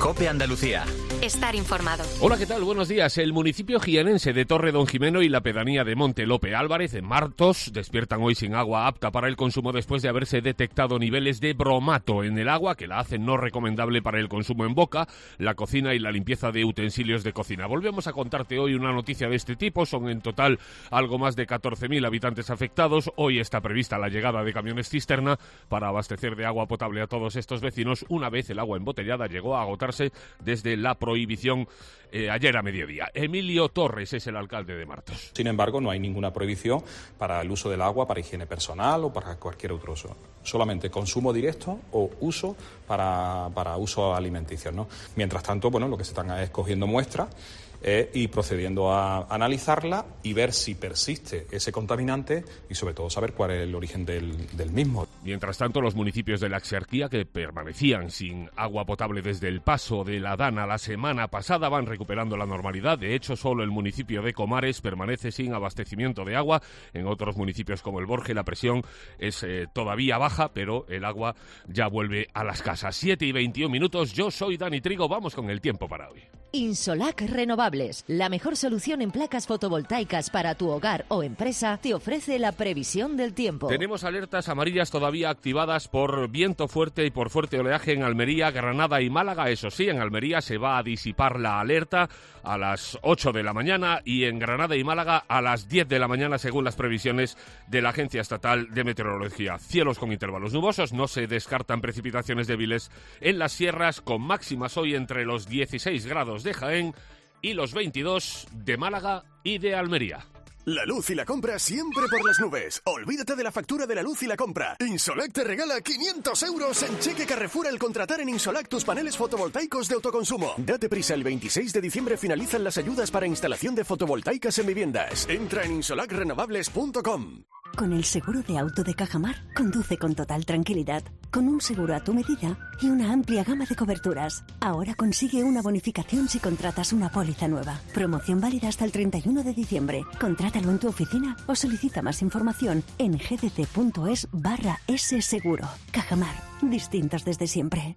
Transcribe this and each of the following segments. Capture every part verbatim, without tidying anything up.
COPE Andalucía. Estar informado. Hola, ¿qué tal? Buenos días. El municipio jienense de Torre Don Jimeno y la pedanía de Monte Lope Álvarez, en Martos, despiertan hoy sin agua apta para el consumo después de haberse detectado niveles de bromato en el agua que la hacen no recomendable para el consumo en boca, la cocina y la limpieza de utensilios de cocina. Volvemos a contarte hoy una noticia de este tipo. Son en total algo más de catorce mil habitantes afectados. Hoy está prevista la llegada de camiones cisterna para abastecer de agua potable a todos estos vecinos, una vez el agua embotellada llegó a agotarse desde la prohibición eh, ayer a mediodía. Emilio Torres es el alcalde de Martos. Sin embargo, no hay ninguna prohibición para el uso del agua para higiene personal o para cualquier otro uso. Solamente consumo directo o uso para, para uso alimenticio, ¿no? Mientras tanto, bueno, lo que se están es cogiendo muestras Eh, y procediendo a analizarla y ver si persiste ese contaminante y sobre todo saber cuál es el origen del, del mismo. Mientras tanto, los municipios de la Exarquía que permanecían sin agua potable desde el paso de la Dana la semana pasada van recuperando la normalidad. De hecho, solo el municipio de Comares permanece sin abastecimiento de agua. En otros municipios como el Borge la presión es eh, todavía baja, pero el agua ya vuelve a las casas. siete y veintiún minutos, yo soy Dani Trigo, vamos con el tiempo para hoy. Insolac Renovables, la mejor solución en placas fotovoltaicas para tu hogar o empresa, te ofrece la previsión del tiempo. Tenemos alertas amarillas todavía activadas por viento fuerte y por fuerte oleaje en Almería, Granada y Málaga. Eso sí, en Almería se va a disipar la alerta a las ocho de la mañana y en Granada y Málaga a las diez de la mañana, según las previsiones de la Agencia Estatal de Meteorología. Cielos con intervalos nubosos, no se descartan precipitaciones débiles en las sierras, con máximas hoy entre los dieciséis grados de Jaén y los veintidós de Málaga y de Almería. La luz y la compra siempre por las nubes. Olvídate de la factura de la luz y la compra. Insolac te regala quinientos euros en cheque Carrefour al contratar en Insolac tus paneles fotovoltaicos de autoconsumo. Date prisa, el veintiséis de diciembre finalizan las ayudas para instalación de fotovoltaicas en viviendas. Entra en insolac renovables punto com. Con el seguro de auto de Cajamar, conduce con total tranquilidad, con un seguro a tu medida y una amplia gama de coberturas. Ahora consigue una bonificación si contratas una póliza nueva. Promoción válida hasta el treinta y uno de diciembre. Contrátalo en tu oficina o solicita más información en gdc.es barra S seguro. Cajamar, distintos desde siempre.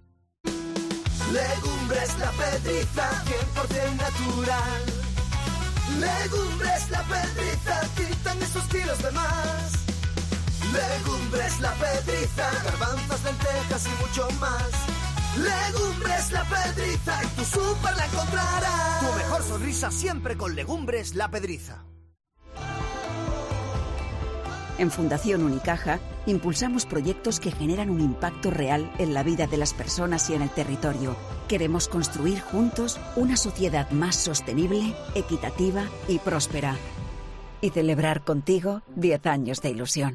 Legumbres La Pedriza, cien por ciento natural. Legumbres La Pedriza, quitan esos kilos de más. Legumbres La Pedriza, garbanzos, lentejas y mucho más. Legumbres La Pedriza, en tu súper la encontrarás. Tu mejor sonrisa siempre con Legumbres La Pedriza. En Fundación Unicaja impulsamos proyectos que generan un impacto real en la vida de las personas y en el territorio. Queremos construir juntos una sociedad más sostenible, equitativa y próspera. Y celebrar contigo diez años de ilusión.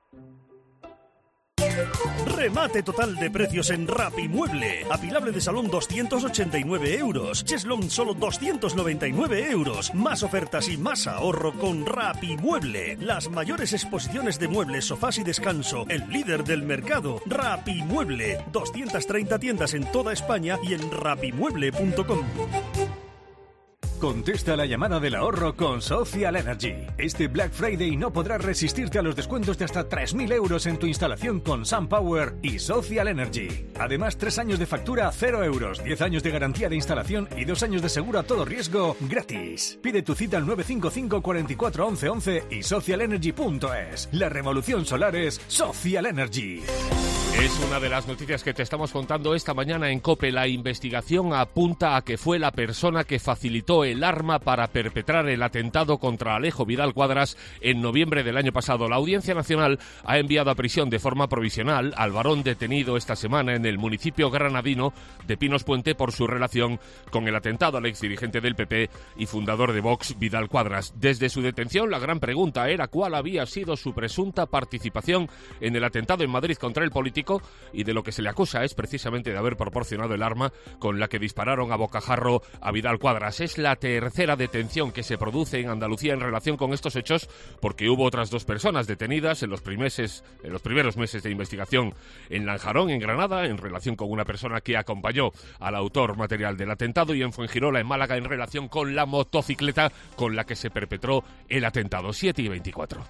Remate total de precios en Rapimueble. Apilable de salón doscientos ochenta y nueve euros. Cheslong solo doscientos noventa y nueve euros. Más ofertas y más ahorro con Rapimueble. Las mayores exposiciones de muebles, sofás y descanso. El líder del mercado. Rapimueble. doscientas treinta tiendas en toda España y en rapimueble punto com. Contesta la llamada del ahorro con Social Energy. Este Black Friday no podrás resistirte a los descuentos de hasta tres mil euros en tu instalación con SunPower y Social Energy. Además, tres años de factura a cero euros, diez años de garantía de instalación y dos años de seguro a todo riesgo gratis. Pide tu cita al nueve cinco cinco, cuatro cuatro, once, once y social energy punto es. La revolución solar es Social Energy. Es una de las noticias que te estamos contando esta mañana en COPE. La investigación apunta a que fue la persona que facilitó el arma para perpetrar el atentado contra Alejo Vidal Cuadras en noviembre del año pasado. La Audiencia Nacional ha enviado a prisión de forma provisional al varón detenido esta semana en el municipio granadino de Pinos Puente por su relación con el atentado al exdirigente del P P y fundador de Vox, Vidal Cuadras. Desde su detención, la gran pregunta era cuál había sido su presunta participación en el atentado en Madrid contra el político, y de lo que se le acusa es precisamente de haber proporcionado el arma con la que dispararon a bocajarro a Vidal Cuadras. Es la tercera detención que se produce en Andalucía en relación con estos hechos, porque hubo otras dos personas detenidas en los, primeses, en los primeros meses de investigación en Lanjarón, en Granada, en relación con una persona que acompañó al autor material del atentado, y en Fuengirola, en Málaga, en relación con la motocicleta con la que se perpetró el atentado. siete y veinticuatro.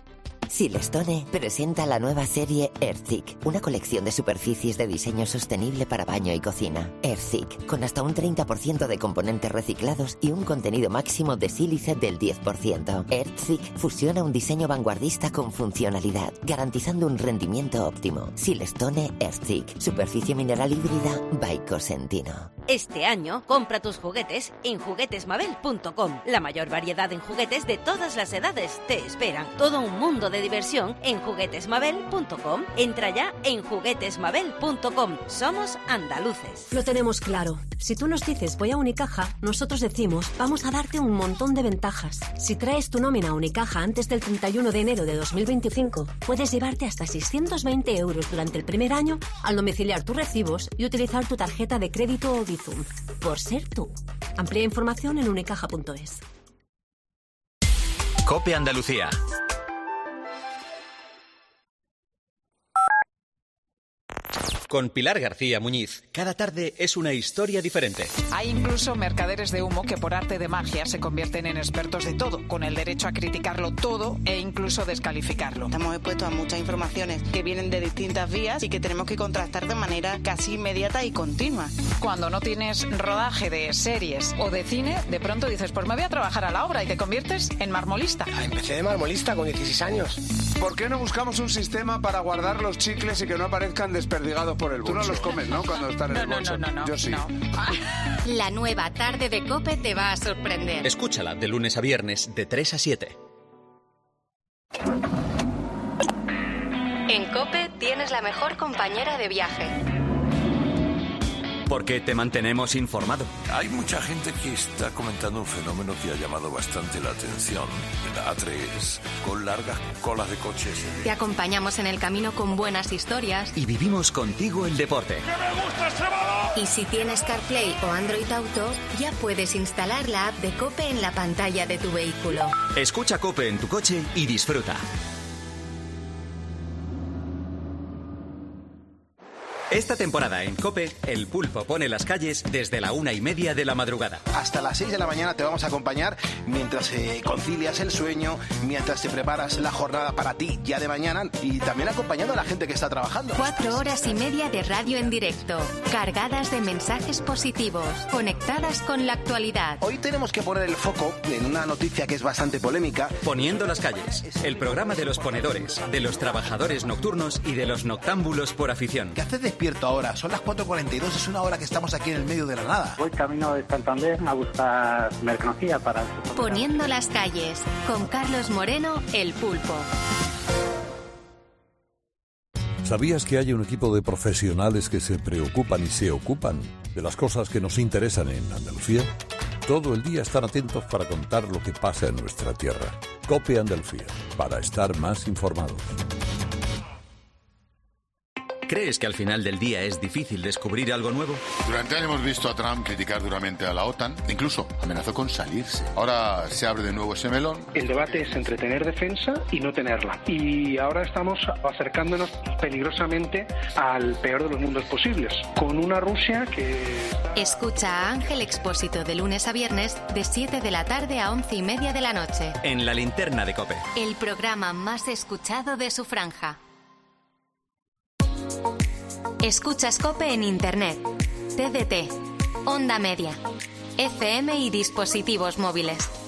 Silestone presenta la nueva serie Earthik, una colección de superficies de diseño sostenible para baño y cocina. Earthik, con hasta un treinta por ciento de componentes reciclados y un contenido máximo de sílice del diez por ciento. Earthik fusiona un diseño vanguardista con funcionalidad, garantizando un rendimiento óptimo. Silestone Earthik, superficie mineral híbrida by Cosentino. Este año, compra tus juguetes en juguetes mabel punto com. La mayor variedad en juguetes de todas las edades te esperan. Todo un mundo de diversión en juguetes mabel punto com. Entra ya en juguetes mabel punto com. Somos andaluces. Lo tenemos claro. Si tú nos dices voy a Unicaja, nosotros decimos vamos a darte un montón de ventajas. Si traes tu nómina a Unicaja antes del treinta y uno de enero de dos mil veinticinco, puedes llevarte hasta seiscientos veinte euros durante el primer año al domiciliar tus recibos y utilizar tu tarjeta de crédito o Bizum. Por ser tú. Amplía información en unicaja punto es. COPE Andalucía. Con Pilar García Muñiz, cada tarde es una historia diferente. Hay incluso mercaderes de humo que por arte de magia se convierten en expertos de todo, con el derecho a criticarlo todo e incluso descalificarlo. Estamos expuestos a muchas informaciones que vienen de distintas vías y que tenemos que contrastar de manera casi inmediata y continua. Cuando no tienes rodaje de series o de cine, de pronto dices, pues me voy a trabajar a la obra y te conviertes en marmolista. Ah, empecé de marmolista con dieciséis años. ¿Por qué no buscamos un sistema para guardar los chicles y que no aparezcan desperdigados por el bolso? Tú no los comes, ¿no? Cuando están en no, el no, bolso. No, no, no. Yo sí. No. La nueva tarde de COPE te va a sorprender. Escúchala de lunes a viernes de tres a siete. En COPE tienes la mejor compañera de viaje. Porque te mantenemos informado. Hay mucha gente que está comentando un fenómeno que ha llamado bastante la atención. En la A tres, con largas colas de coches. Te acompañamos en el camino con buenas historias. Y vivimos contigo el deporte. ¡Que me gusta ese balón! Y si tienes CarPlay o Android Auto, ya puedes instalar la app de COPE en la pantalla de tu vehículo. Escucha COPE en tu coche y disfruta. Esta temporada en COPE, el pulpo pone las calles desde la una y media de la madrugada. Hasta las seis de la mañana te vamos a acompañar mientras eh, concilias el sueño, mientras te preparas la jornada para ti ya de mañana y también acompañando a la gente que está trabajando. Cuatro horas y media de radio en directo, cargadas de mensajes positivos, conectadas con la actualidad. Hoy tenemos que poner el foco en una noticia que es bastante polémica. Poniendo las calles, el programa de los ponedores, de los trabajadores nocturnos y de los noctámbulos por afición. ¿Qué haces despierto ahora? Son las cuatro cuarenta y dos, es una hora que estamos aquí en el medio de la nada. Voy camino de Santander a buscar mercancía para... Poniendo las calles, con Carlos Moreno, el pulpo. ¿Sabías que hay un equipo de profesionales que se preocupan y se ocupan de las cosas que nos interesan en Andalucía? Todo el día están atentos para contar lo que pasa en nuestra tierra. COPE Andalucía, para estar más informados. ¿Crees que al final del día es difícil descubrir algo nuevo? Durante años hemos visto a Trump criticar duramente a la OTAN, incluso amenazó con salirse. Ahora se abre de nuevo ese melón. El debate es entre tener defensa y no tenerla. Y ahora estamos acercándonos peligrosamente al peor de los mundos posibles, con una Rusia que... Escucha a Ángel Expósito de lunes a viernes de siete de la tarde a once y media de la noche. En la linterna de COPE. El programa más escuchado de su franja. Escuchas COPE en Internet, T D T, Onda Media, F M y dispositivos móviles.